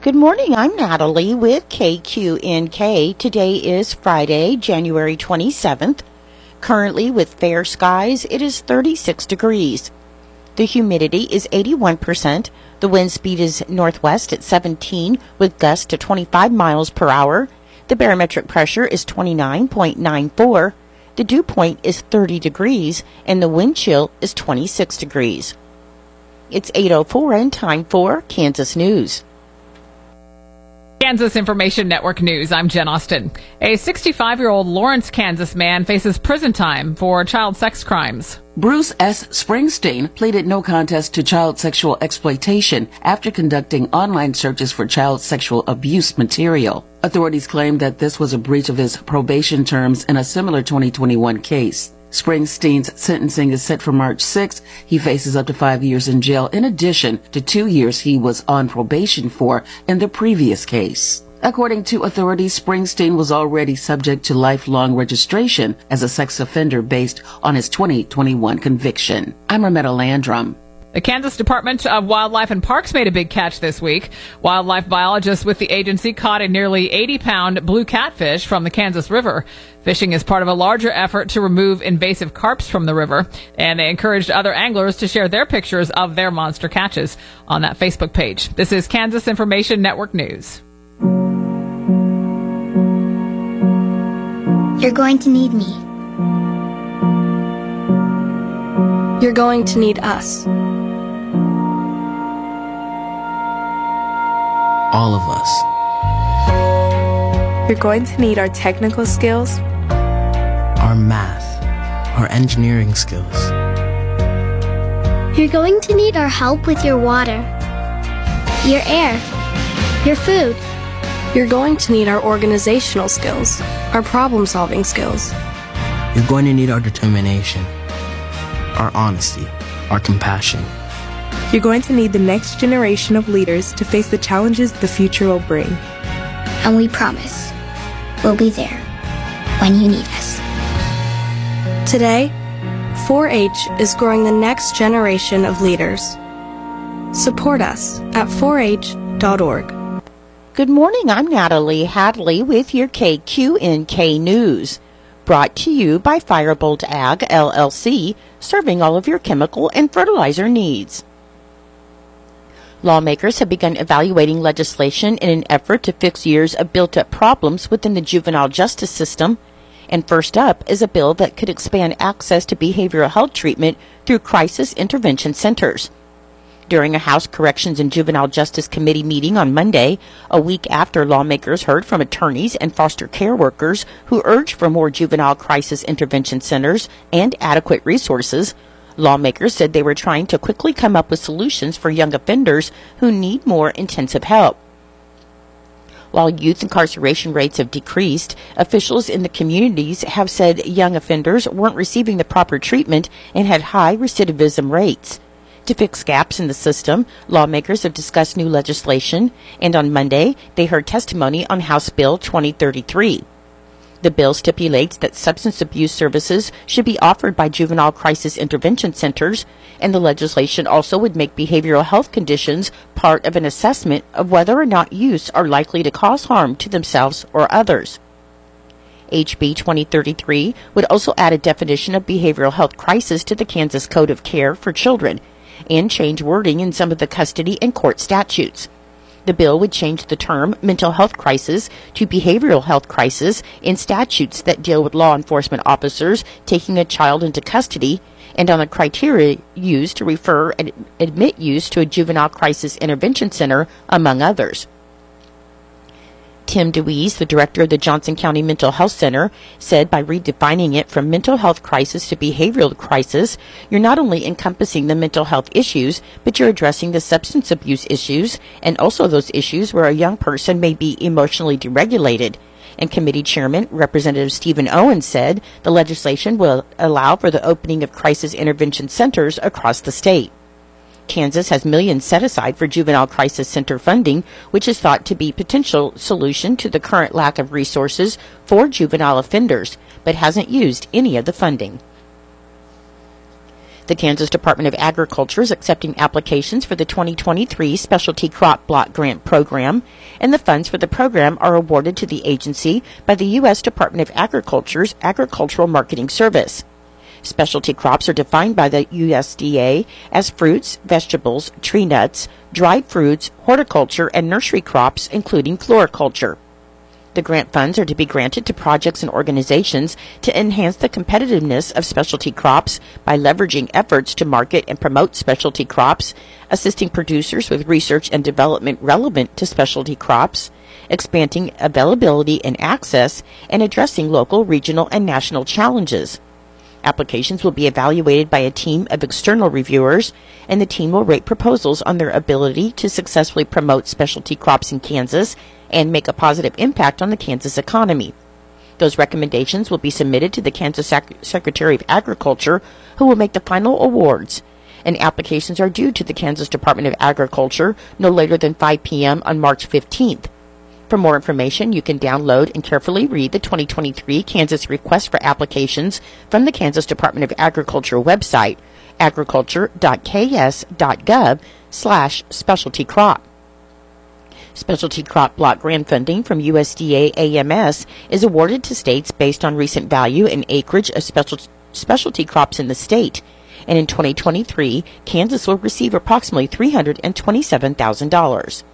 Good morning, I'm Natalie with KQNK. Today is Friday, January 27th. Currently with fair skies, it is 36 degrees. The humidity is 81%. The wind speed is northwest at 17 with gusts to 25 miles per hour. The barometric pressure is 29.94. The dew point is 30 degrees and the wind chill is 26 degrees. It's 8:04 and time for Kansas News. Kansas Information Network News. I'm Jen Austin. A 65-year-old Lawrence, Kansas man faces prison time for child sex crimes. Bruce S. Springsteen pleaded no contest to child sexual exploitation after conducting online searches for child sexual abuse material. Authorities claimed that this was a breach of his probation terms in a similar 2021 case. Springsteen's sentencing is set for March 6th. He faces up to 5 years in jail in addition to 2 years he was on probation for in the previous case. According to authorities, Springsteen was already subject to lifelong registration as a sex offender based on his 2021 conviction. I'm Rametta Landrum. The Kansas Department of Wildlife and Parks made a big catch this week. Wildlife biologists with the agency caught a nearly 80-pound blue catfish from the Kansas River. Fishing is part of a larger effort to remove invasive carps from the river, and they encouraged other anglers to share their pictures of their monster catches on that Facebook page. This is Kansas Information Network News. You're going to need me. You're going to need us. All of us. You're going to need our technical skills, our math, our engineering skills. You're going to need our help with your water, your air, your food. You're going to need our organizational skills, our problem-solving skills. You're going to need our determination, our honesty, our compassion. You're going to need the next generation of leaders to face the challenges the future will bring. And we promise, we'll be there when you need us. Today, 4-H is growing the next generation of leaders. Support us at 4h.org. Good morning, I'm Natalie Hadley with your KQNK News. Brought to you by Firebolt Ag, LLC, serving all of your chemical and fertilizer needs. Lawmakers have begun evaluating legislation in an effort to fix years of built-up problems within the juvenile justice system. And first up is a bill that could expand access to behavioral health treatment through crisis intervention centers. During a House Corrections and Juvenile Justice Committee meeting on Monday, a week after lawmakers heard from attorneys and foster care workers who urged for more juvenile crisis intervention centers and adequate resources, lawmakers said they were trying to quickly come up with solutions for young offenders who need more intensive help. While youth incarceration rates have decreased, officials in the communities have said young offenders weren't receiving the proper treatment and had high recidivism rates. To fix gaps in the system, lawmakers have discussed new legislation, and on Monday, they heard testimony on House Bill 2033. The bill stipulates that substance abuse services should be offered by juvenile crisis intervention centers, and the legislation also would make behavioral health conditions part of an assessment of whether or not youths are likely to cause harm to themselves or others. HB 2033 would also add a definition of behavioral health crisis to the Kansas Code of Care for Children and change wording in some of the custody and court statutes. The bill would change the term mental health crisis to behavioral health crisis in statutes that deal with law enforcement officers taking a child into custody and on the criteria used to refer and admit youth to a juvenile crisis intervention center, among others. Tim DeWeese, the director of the Johnson County Mental Health Center, said by redefining it from mental health crisis to behavioral crisis, you're not only encompassing the mental health issues, but you're addressing the substance abuse issues and also those issues where a young person may be emotionally deregulated. And committee chairman, Representative Stephen Owens, said the legislation will allow for the opening of crisis intervention centers across the state. Kansas has millions set aside for juvenile crisis center funding, which is thought to be a potential solution to the current lack of resources for juvenile offenders, but hasn't used any of the funding. The Kansas Department of Agriculture is accepting applications for the 2023 Specialty Crop Block Grant Program, and the funds for the program are awarded to the agency by the U.S. Department of Agriculture's Agricultural Marketing Service. Specialty crops are defined by the USDA as fruits, vegetables, tree nuts, dried fruits, horticulture, and nursery crops, including floriculture. The grant funds are to be granted to projects and organizations to enhance the competitiveness of specialty crops by leveraging efforts to market and promote specialty crops, assisting producers with research and development relevant to specialty crops, expanding availability and access, and addressing local, regional, and national challenges. Applications will be evaluated by a team of external reviewers, and the team will rate proposals on their ability to successfully promote specialty crops in Kansas and make a positive impact on the Kansas economy. Those recommendations will be submitted to the Kansas Secretary of Agriculture, who will make the final awards. And applications are due to the Kansas Department of Agriculture no later than 5 p.m. on March 15th. For more information, you can download and carefully read the 2023 Kansas Request for Applications from the Kansas Department of Agriculture website, agriculture.ks.gov/specialty crop. Specialty crop block grant funding from USDA AMS is awarded to states based on recent value and acreage of specialty crops in the state. And in 2023, Kansas will receive approximately $327,000.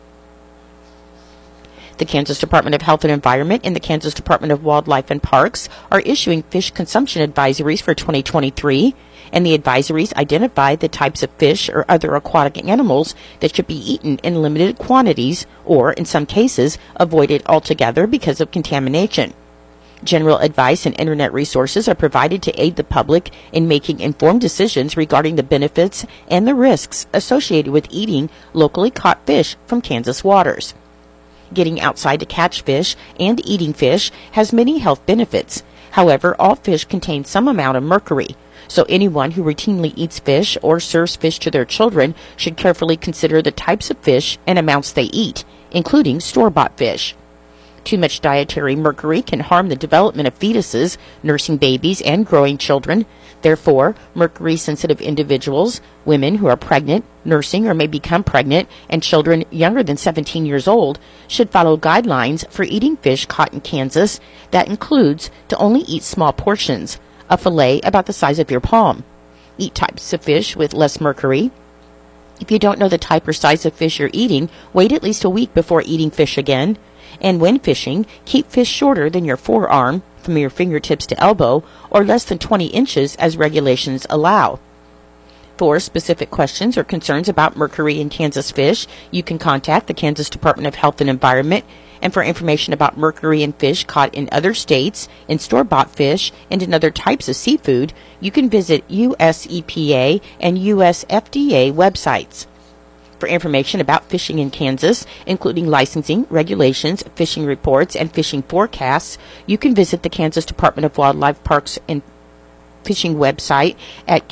The Kansas Department of Health and Environment and the Kansas Department of Wildlife and Parks are issuing fish consumption advisories for 2023, and the advisories identify the types of fish or other aquatic animals that should be eaten in limited quantities or, in some cases, avoided altogether because of contamination. General advice and internet resources are provided to aid the public in making informed decisions regarding the benefits and the risks associated with eating locally caught fish from Kansas waters. Getting outside to catch fish and eating fish has many health benefits. However, all fish contain some amount of mercury, so anyone who routinely eats fish or serves fish to their children should carefully consider the types of fish and amounts they eat, including store-bought fish. Too much dietary mercury can harm the development of fetuses, nursing babies, and growing children. Therefore, mercury-sensitive individuals, women who are pregnant, nursing or may become pregnant, and children younger than 17 years old should follow guidelines for eating fish caught in Kansas that includes to only eat small portions, a fillet about the size of your palm. Eat types of fish with less mercury. If you don't know the type or size of fish you're eating, wait at least a week before eating fish again. And when fishing, keep fish shorter than your forearm, from your fingertips to elbow, or less than 20 inches as regulations allow. For specific questions or concerns about mercury in Kansas fish, you can contact the Kansas Department of Health and Environment. And for information about mercury in fish caught in other states, in store-bought fish, and in other types of seafood, you can visit US EPA and US FDA websites. For information about fishing in Kansas, including licensing, regulations, fishing reports, and fishing forecasts, you can visit the Kansas Department of Wildlife, Parks, and Fishing website at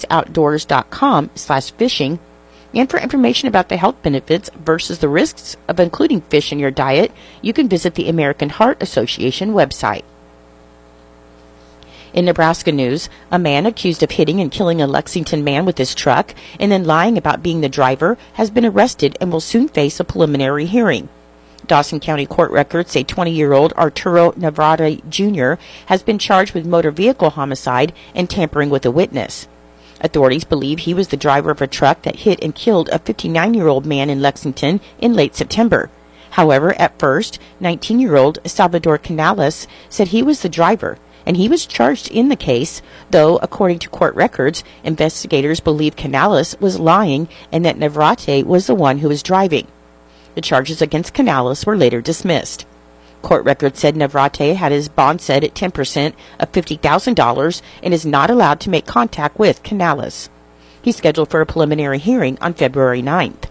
ksoutdoors.com/fishing. And for information about the health benefits versus the risks of including fish in your diet, you can visit the American Heart Association website. In Nebraska news, a man accused of hitting and killing a Lexington man with his truck and then lying about being the driver has been arrested and will soon face a preliminary hearing. Dawson County court records say 20-year-old Arturo Navarrete Jr. has been charged with motor vehicle homicide and tampering with a witness. Authorities believe he was the driver of a truck that hit and killed a 59-year-old man in Lexington in late September. However, at first, 19-year-old Salvador Canales said he was the driver, and he was charged in the case, though, according to court records, investigators believe Canales was lying and that Navarrete was the one who was driving. The charges against Canales were later dismissed. Court records said Navarrete had his bond set at 10% of $50,000 and is not allowed to make contact with Canales. He's scheduled for a preliminary hearing on February 9th.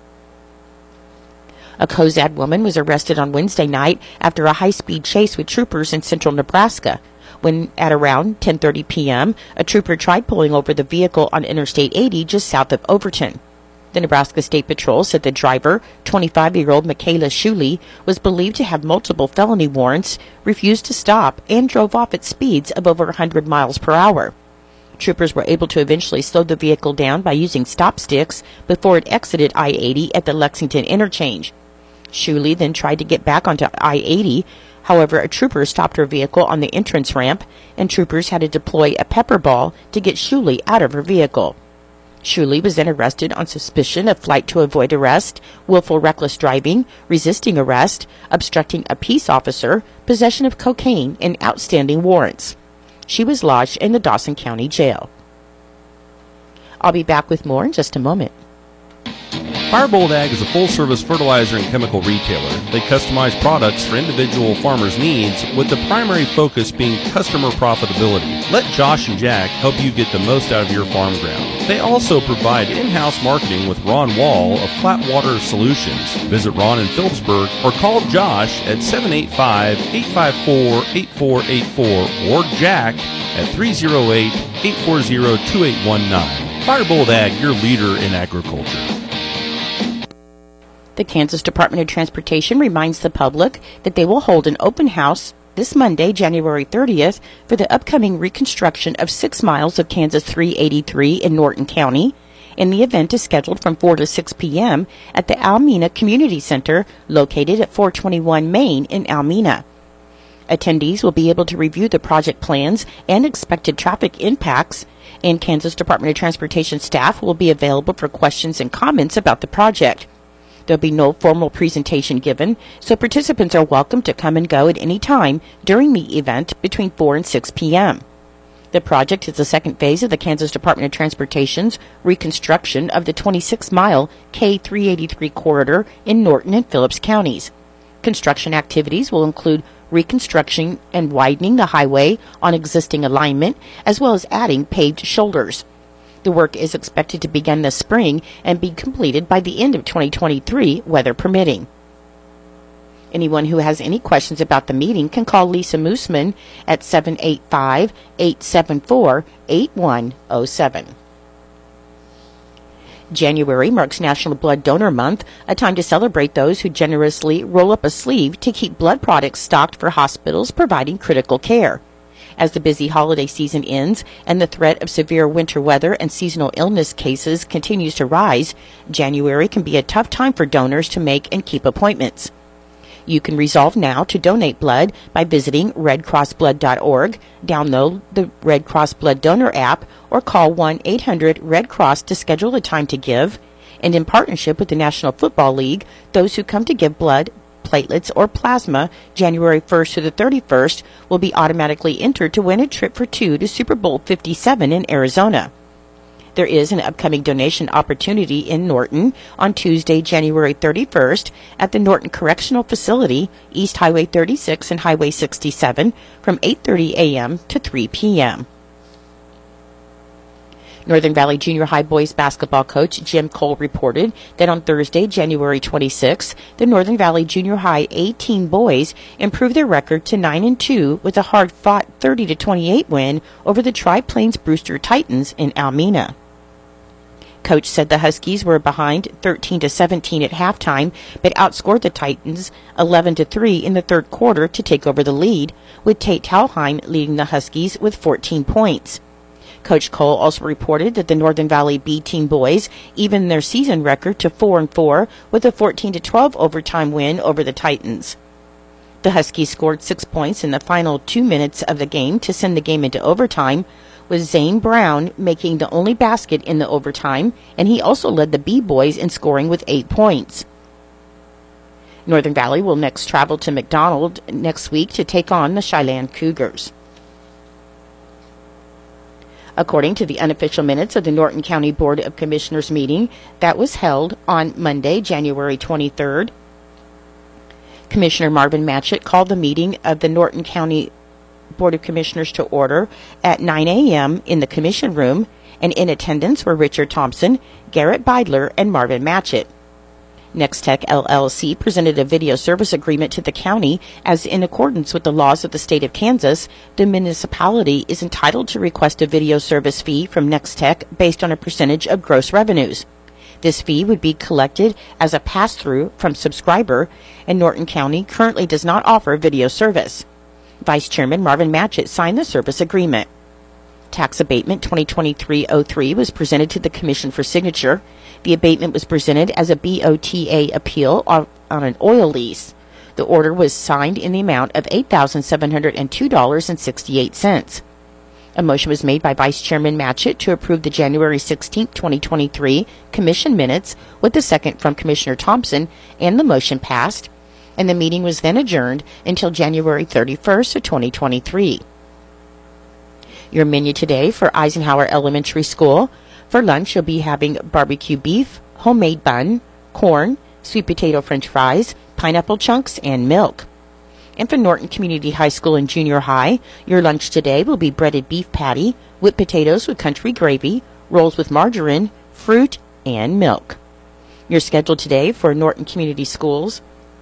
A Cozad woman was arrested on Wednesday night after a high-speed chase with troopers in central Nebraska, when at around 10:30 p.m., a trooper tried pulling over the vehicle on Interstate 80 just south of Overton. The Nebraska State Patrol said the driver, 25-year-old Michaela Shuley, was believed to have multiple felony warrants, refused to stop, and drove off at speeds of over 100 miles per hour. Troopers were able to eventually slow the vehicle down by using stop sticks before it exited I-80 at the Lexington interchange. Shuley then tried to get back onto I-80. However, a trooper stopped her vehicle on the entrance ramp, and troopers had to deploy a pepper ball to get Shuley out of her vehicle. Shuley was then arrested on suspicion of flight to avoid arrest, willful reckless driving, resisting arrest, obstructing a peace officer, possession of cocaine, and outstanding warrants. She was lodged in the Dawson County Jail. I'll be back with more in just a moment. Firebolt Ag is a full-service fertilizer and chemical retailer. They customize products for individual farmers' needs, with the primary focus being customer profitability. Let Josh and Jack help you get the most out of your farm ground. They also provide in-house marketing with Ron Wall of Flatwater Solutions. Visit Ron in Phillipsburg or call Josh at 785-854-8484 or Jack at 308-840-2819. Firebolt Ag, your leader in agriculture. The Kansas Department of Transportation reminds the public that they will hold an open house this Monday, January 30th, for the upcoming reconstruction of 6 miles of Kansas 383 in Norton County, and the event is scheduled from 4 to 6 p.m. at the Almena Community Center, located at 421 Main in Almena. Attendees will be able to review the project plans and expected traffic impacts, and Kansas Department of Transportation staff will be available for questions and comments about the project. There'll be no formal presentation given, so participants are welcome to come and go at any time during the event between 4 and 6 p.m. The project is the second phase of the Kansas Department of Transportation's reconstruction of the 26-mile K383 corridor in Norton and Phillips counties. Construction activities will include reconstruction and widening the highway on existing alignment, as well as adding paved shoulders. The work is expected to begin this spring and be completed by the end of 2023, weather permitting. Anyone who has any questions about the meeting can call Lisa Moosman at 785-874-8107. January marks National Blood Donor Month, a time to celebrate those who generously roll up a sleeve to keep blood products stocked for hospitals providing critical care. As the busy holiday season ends and the threat of severe winter weather and seasonal illness cases continues to rise, January can be a tough time for donors to make and keep appointments. You can resolve now to donate blood by visiting redcrossblood.org, download the Red Cross Blood Donor app, or call 1-800-RED-CROSS to schedule a time to give. And in partnership with the National Football League, those who come to give blood, platelets, or plasma January 1st to the 31st will be automatically entered to win a trip for 2 to Super Bowl 57 in Arizona. There is an upcoming donation opportunity in Norton on Tuesday, January 31st at the Norton Correctional Facility, East Highway 36 and Highway 67 from 8:30 a.m. to 3 p.m. Northern Valley Junior High boys basketball coach Jim Cole reported that on Thursday, January 26th, the Northern Valley Junior High A-team boys improved their record to 9-2 with a hard-fought 30-28 win over the Tri-Plains Brewster Titans in Almena. Coach said the Huskies were behind 13-17 at halftime, but outscored the Titans 11-3 in the third quarter to take over the lead, with Tate Talheim leading the Huskies with 14 points. Coach Cole also reported that the Northern Valley B-team boys evened their season record to 4-4 with a 14-12 overtime win over the Titans. The Huskies scored 6 points in the final 2 minutes of the game to send the game into overtime, with Zane Brown making the only basket in the overtime, and he also led the B-boys in scoring with 8 points. Northern Valley will next travel to McDonald next week to take on the Chelan Cougars. According to the unofficial minutes of the Norton County Board of Commissioners meeting that was held on Monday, January 23rd, Commissioner Marvin Matchett called the meeting of the Norton County Board of Commissioners to order at 9 a.m. in the Commission Room, and in attendance were Richard Thompson, Garrett Beidler, and Marvin Matchett. Nextech LLC presented a video service agreement to the county as, in accordance with the laws of the state of Kansas, the municipality is entitled to request a video service fee from Nextech based on a percentage of gross revenues. This fee would be collected as a pass-through from subscriber, and Norton County currently does not offer video service. Vice Chairman Marvin Matchett signed the service agreement. Tax Abatement 2023-03 was presented to the Commission for signature. The abatement was presented as a BOTA appeal on an oil lease. The order was signed in the amount of $8,702.68. A motion was made by Vice Chairman Matchett to approve the January 16, 2023 Commission minutes with a second from Commissioner Thompson, and the motion passed, and the meeting was then adjourned until January 31st of 2023. Your menu today for Eisenhower Elementary School. For lunch, you'll be having barbecue beef, homemade bun, corn, sweet potato french fries, pineapple chunks, and milk. And for Norton Community High School and Junior High, your lunch today will be breaded beef patty, whipped potatoes with country gravy, rolls with margarine, fruit, and milk. Your schedule today for Norton Community Schools.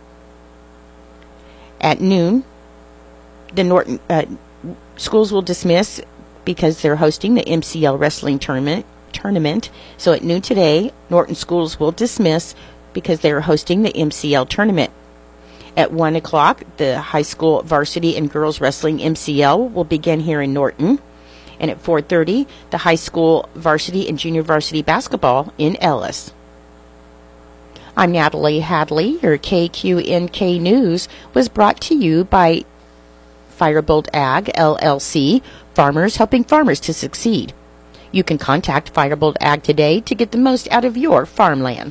At noon, the Norton schools will dismiss because they're hosting the MCL Wrestling Tournament. So at noon today, Norton schools will dismiss because they are hosting the MCL Tournament. At 1 o'clock, the high school varsity and girls wrestling MCL will begin here in Norton. And at 4:30, the high school varsity and junior varsity basketball in Ellis. I'm Natalie Hadley. Your KQNK News was brought to you by Firebolt Ag, LLC, farmers helping farmers to succeed. You can contact Firebolt Ag today to get the most out of your farmland.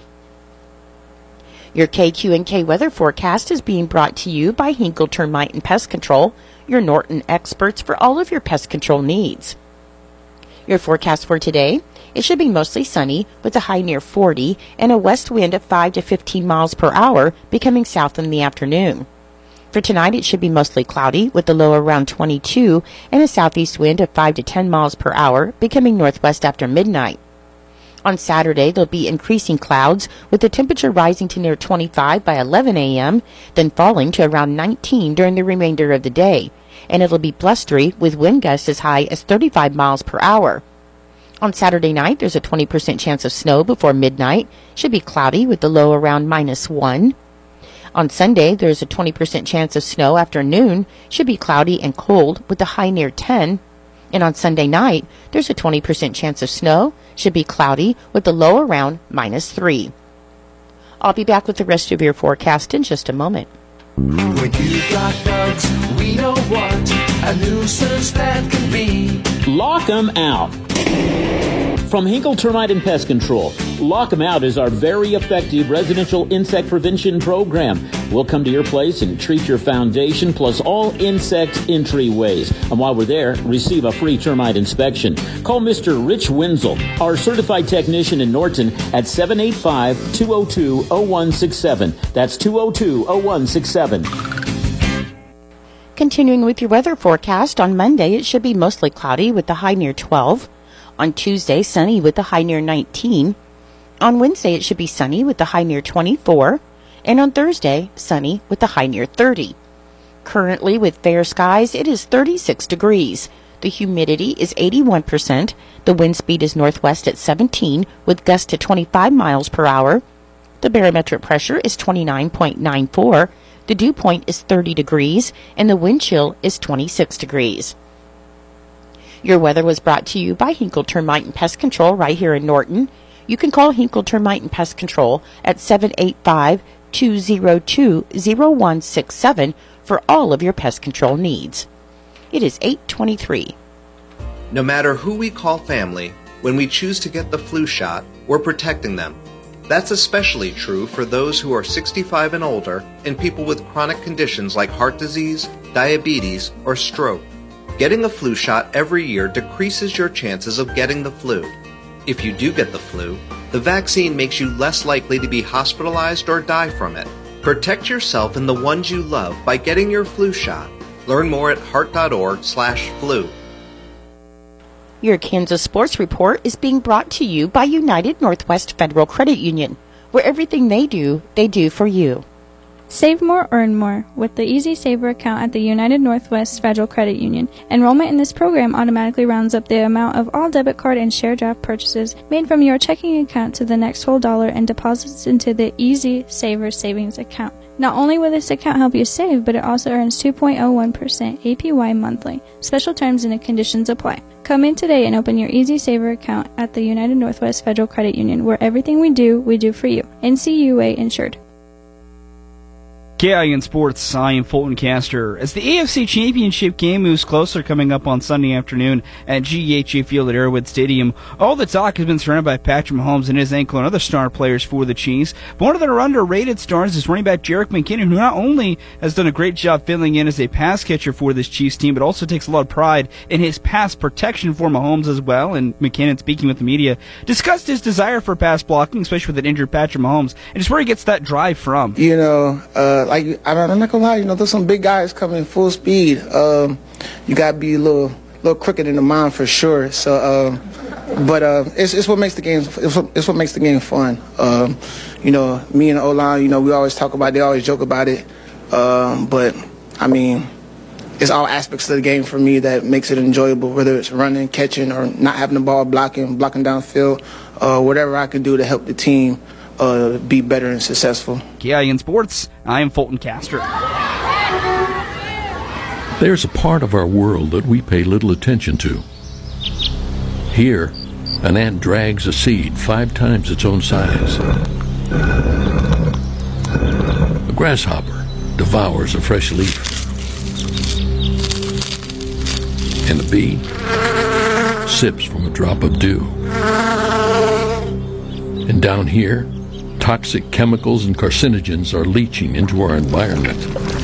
Your KQNK weather forecast is being brought to you by Hinkle Termite and Pest Control, your Norton experts for all of your pest control needs. Your forecast for today, it should be mostly sunny with a high near 40 and a west wind of 5 to 15 miles per hour becoming south in the afternoon. For tonight, it should be mostly cloudy with a low around 22 and a southeast wind of 5 to 10 miles per hour becoming northwest after midnight. On Saturday, there'll be increasing clouds with the temperature rising to near 25 by 11 a.m., then falling to around 19 during the remainder of the day, and it'll be blustery with wind gusts as high as 35 miles per hour. On Saturday night, there's a 20% chance of snow before midnight. Should be cloudy with the low around -1. On Sunday, there's a 20% chance of snow after noon. Should be cloudy and cold with a high near 10. And on Sunday night, there's a 20% chance of snow. Should be cloudy with the low around -3. I'll be back with the rest of your forecast in just a moment. When you got bugs, we know what a nuisance that can be. Lock 'em out. From Hinkle Termite and Pest Control, Lock 'em Out is our very effective residential insect prevention program. We'll come to your place and treat your foundation plus all insect entryways. And while we're there, receive a free termite inspection. Call Mr. Rich Wenzel, our certified technician in Norton, at 785-202-0167. That's 202-0167. Continuing with your weather forecast, on Monday it should be mostly cloudy with the high near 12. On Tuesday, sunny with the high near 19. On Wednesday, it should be sunny with the high near 24. And on Thursday, sunny with the high near 30. Currently, with fair skies, it is 36 degrees. The humidity is 81%. The wind speed is northwest at 17 with gusts to 25 miles per hour. The barometric pressure is 29.94. The dew point is 30 degrees, and the wind chill is 26 degrees. Your weather was brought to you by Hinkle Termite and Pest Control right here in Norton. You can call Hinkle Termite and Pest Control at 785-202-0167 for all of your pest control needs. It is 8:23. No matter who we call family, when we choose to get the flu shot, we're protecting them. That's especially true for those who are 65 and older and people with chronic conditions like heart disease, diabetes, or stroke. Getting a flu shot every year decreases your chances of getting the flu. If you do get the flu, the vaccine makes you less likely to be hospitalized or die from it. Protect yourself and the ones you love by getting your flu shot. Learn more at heart.org/flu. Your Kansas Sports Report is being brought to you by United Northwest Federal Credit Union, where everything they do for you. Save more, earn more with the Easy Saver account at the United Northwest Federal Credit Union. Enrollment in this program automatically rounds up the amount of all debit card and share draft purchases made from your checking account to the next whole dollar and deposits into the Easy Saver savings account. Not only will this account help you save, but it also earns 2.01% APY monthly. Special terms and conditions apply. Come in today and open your Easy Saver account at the United Northwest Federal Credit Union, where everything we do for you. NCUA insured. KIN Sports, I am Fulton Castor. As the AFC Championship game moves closer, coming up on Sunday afternoon at GEHA Field at Arrowhead Stadium, all the talk has been surrounded by Patrick Mahomes and his ankle and other star players for the Chiefs. But one of their underrated stars is running back Jerick McKinnon, who not only has done a great job filling in as a pass catcher for this Chiefs team, but also takes a lot of pride in his pass protection for Mahomes as well. And McKinnon, speaking with the media, discussed his desire for pass blocking, especially with an injured Patrick Mahomes, and just where he gets that drive from. You know, I'm not gonna lie, you know, there's some big guys coming full speed. You gotta be a little quicker in the mind for sure. So, it's what makes the game. It's what makes the game fun. You know, me and O-line, you know, we always talk about it, they always joke about it. But I mean, it's all aspects of the game for me that makes it enjoyable. Whether it's running, catching, or not having the ball, blocking downfield, whatever I can do to help the team be better and successful. KIN Sports, I am Fulton Castor. There's a part of our world that we pay little attention to. Here, an ant drags a seed 5 times its own size. A grasshopper devours a fresh leaf. And a bee sips from a drop of dew. And down here, toxic chemicals and carcinogens are leaching into our environment.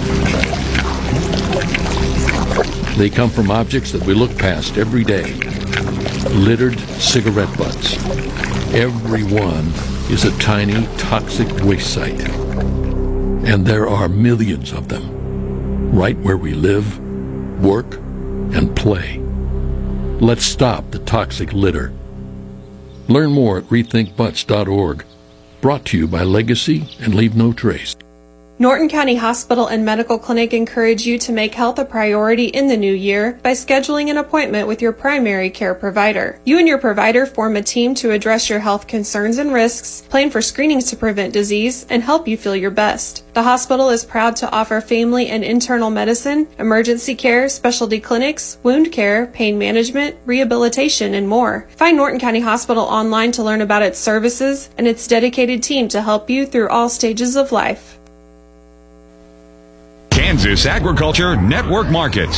They come from objects that we look past every day. Littered cigarette butts. Every one is a tiny toxic waste site. And there are millions of them, right where we live, work, and play. Let's stop the toxic litter. Learn more at rethinkbutts.org. Brought to you by Legacy and Leave No Trace. Norton County Hospital and Medical Clinic encourage you to make health a priority in the new year by scheduling an appointment with your primary care provider. You and your provider form a team to address your health concerns and risks, plan for screenings to prevent disease, and help you feel your best. The hospital is proud to offer family and internal medicine, emergency care, specialty clinics, wound care, pain management, rehabilitation, and more. Find Norton County Hospital online to learn about its services and its dedicated team to help you through all stages of life. Kansas Agriculture Network Markets.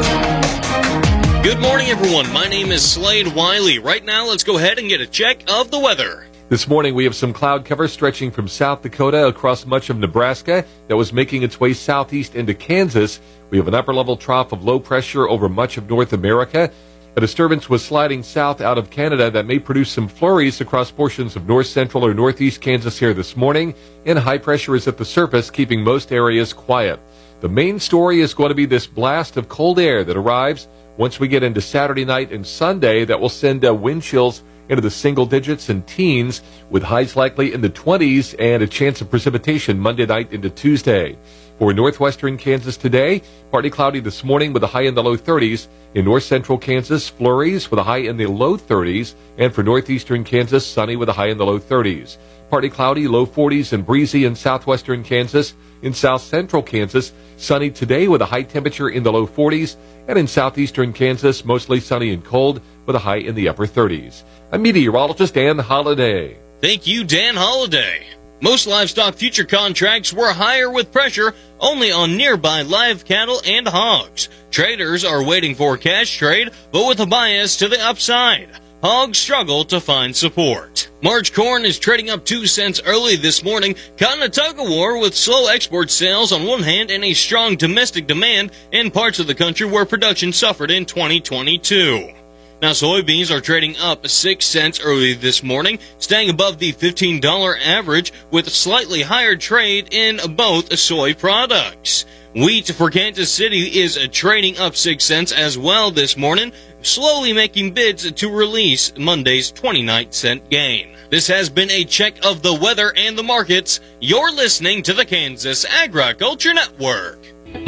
Good morning, everyone. My name is Slade Wiley. Right now, let's go ahead and get a check of the weather. This morning, we have some cloud cover stretching from South Dakota across much of Nebraska that was making its way southeast into Kansas. We have an upper-level trough of low pressure over much of North America. A disturbance was sliding south out of Canada that may produce some flurries across portions of north central or northeast Kansas here this morning, and high pressure is at the surface, keeping most areas quiet. The main story is going to be this blast of cold air that arrives once we get into Saturday night and Sunday that will send wind chills into the single digits and teens, with highs likely in the 20s and a chance of precipitation Monday night into Tuesday. For northwestern Kansas today, partly cloudy this morning with a high in the low 30s. In north central Kansas, flurries with a high in the low 30s. And for northeastern Kansas, sunny with a high in the low 30s. Partly cloudy, low 40s and breezy in southwestern Kansas. In south central Kansas, sunny today with a high temperature in the low 40s. And in southeastern Kansas, mostly sunny and cold with a high in the upper 30s. I'm meteorologist Dan Holliday. Thank you, Dan Holliday. Most livestock future contracts were higher with pressure only on nearby live cattle and hogs. Traders are waiting for cash trade, but with a bias to the upside. Hogs struggle to find support. March corn is trading up 2 cents early this morning, caught in a tug-of-war with slow export sales on one hand and a strong domestic demand in parts of the country where production suffered in 2022. Now, soybeans are trading up 6 cents early this morning, staying above the $15 average with slightly higher trade in both soy products. Wheat for Kansas City is trading up 6 cents as well this morning, slowly making bids to release Monday's 29-cent gain. This has been a check of the weather and the markets. You're listening to the Kansas Agriculture Network.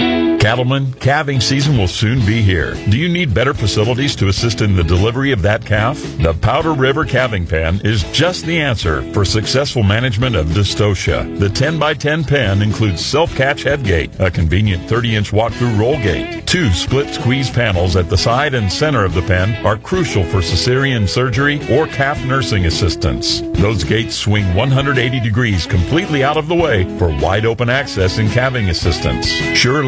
Cattlemen, calving season will soon be here. Do you need better facilities to assist in the delivery of that calf? The Powder River Calving Pen is just the answer for successful management of dystocia. The 10x10 pen includes self-catch headgate, a convenient 30-inch walk-through roll gate. 2 split squeeze panels at the side and center of the pen are crucial for cesarean surgery or calf nursing assistance. Those gates swing 180 degrees completely out of the way for wide open access and calving assistance. Sure